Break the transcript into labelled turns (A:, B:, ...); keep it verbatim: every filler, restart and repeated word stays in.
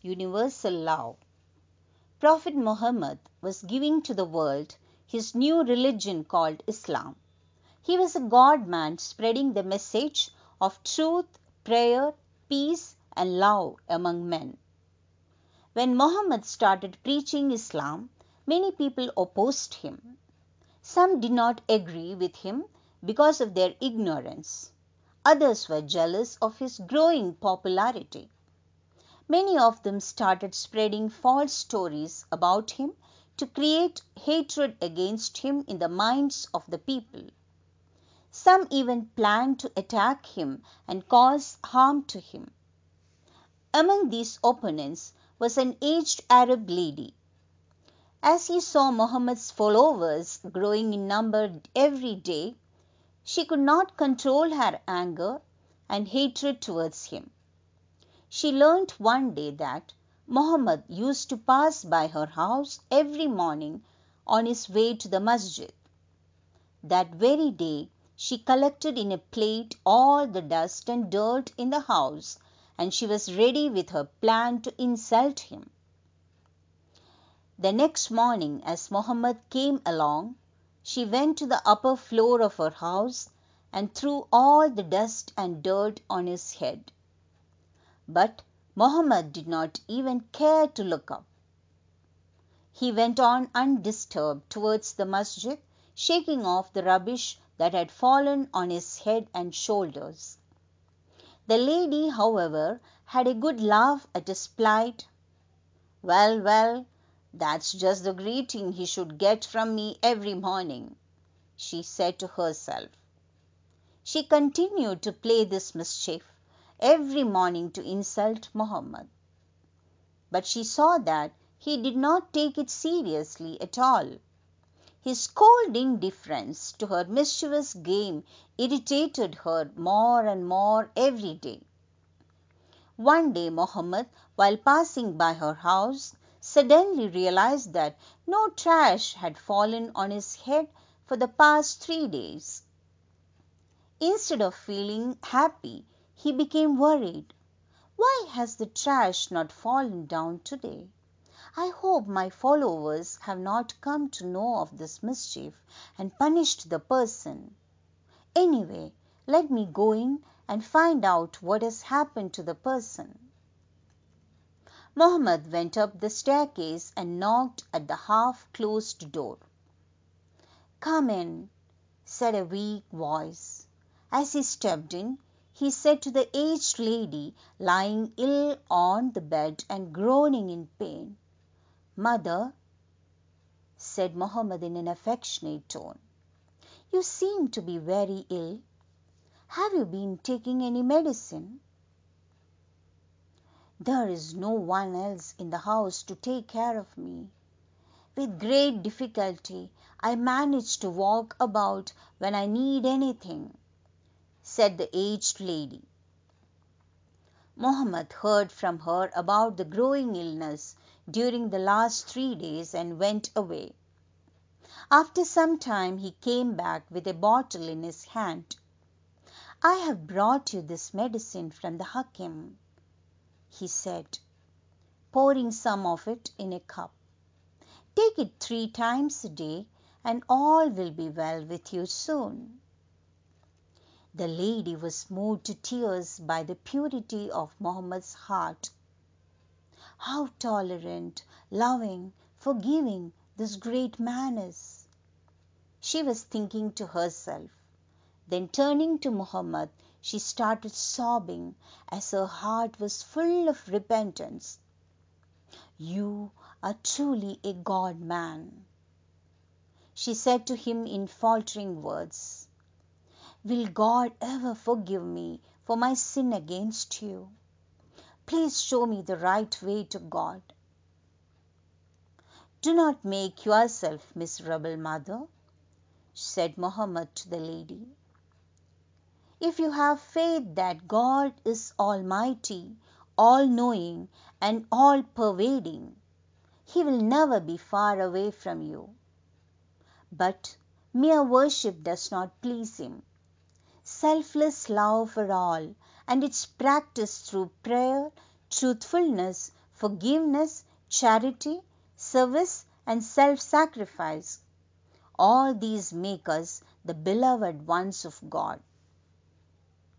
A: universal love. Prophet Muhammad was giving to the world his new religion called Islam. He was a God man spreading the message of truth, prayer, peace, and love among men. When Muhammad started preaching Islam, many people opposed him. Some did not agree with him because of their ignorance. Others were jealous of his growing popularity. Many of them started spreading false stories about him to create hatred against him in the minds of the people. Some even planned to attack him and cause harm to him. Among these opponents was an aged Arab lady. As she saw Muhammad's followers growing in number every day, she could not control her anger and hatred towards him. She learnt one day that Muhammad used to pass by her house every morning on his way to the masjid. That very day, she collected in a plate all the dust and dirt in the house, and she was ready with her plan to insult him. The next morning, as Muhammad came along, she went to the upper floor of her house and threw all the dust and dirt on his head. But Muhammad did not even care to look up. He went on undisturbed towards the masjid, shaking off the rubbish that had fallen on his head and shoulders. The lady, however, had a good laugh at his plight. "Well, well, that's just the greeting he should get from me every morning," she said to herself. She continued to play this mischief every morning to insult Muhammad. But she saw that he did not take it seriously at all. His cold indifference to her mischievous game irritated her more and more every day. One day Muhammad, while passing by her house, suddenly realized that no trash had fallen on his head for the past three days. Instead of feeling happy, he became worried. "Why has the trash not fallen down today? I hope my followers have not come to know of this mischief and punished the person. Anyway, let me go in and find out what has happened to the person." Muhammad went up the staircase and knocked at the half-closed door. "Come in," said a weak voice. As he stepped in, he said to the aged lady lying ill on the bed and groaning in pain, "Mother," said Muhammad in an affectionate tone, "you seem to be very ill. Have you been taking any medicine?" "There is no one else in the house to take care of me. With great difficulty I manage to walk about when I need anything," said the aged lady. Muhammad heard from her about the growing illness during the last three days and went away. After some time he came back with a bottle in his hand. "I have brought you this medicine from the Hakim," he said, pouring some of it in a cup. "Take it three times a day and all will be well with you soon." The lady was moved to tears by the purity of Muhammad's heart. How tolerant, loving, forgiving this great man is, she was thinking to herself. Then turning to Muhammad, she started sobbing as her heart was full of repentance. "You are truly a God man," she said to him in faltering words. "Will God ever forgive me for my sin against you? Please show me the right way to God." "Do not make yourself miserable, mother," said Muhammad to the lady. "If you have faith that God is almighty, all-knowing, and all-pervading, He will never be far away from you. But mere worship does not please Him. Selfless love for all and its practice through prayer, truthfulness, forgiveness, charity, service, and self-sacrifice. All these make us the beloved ones of God.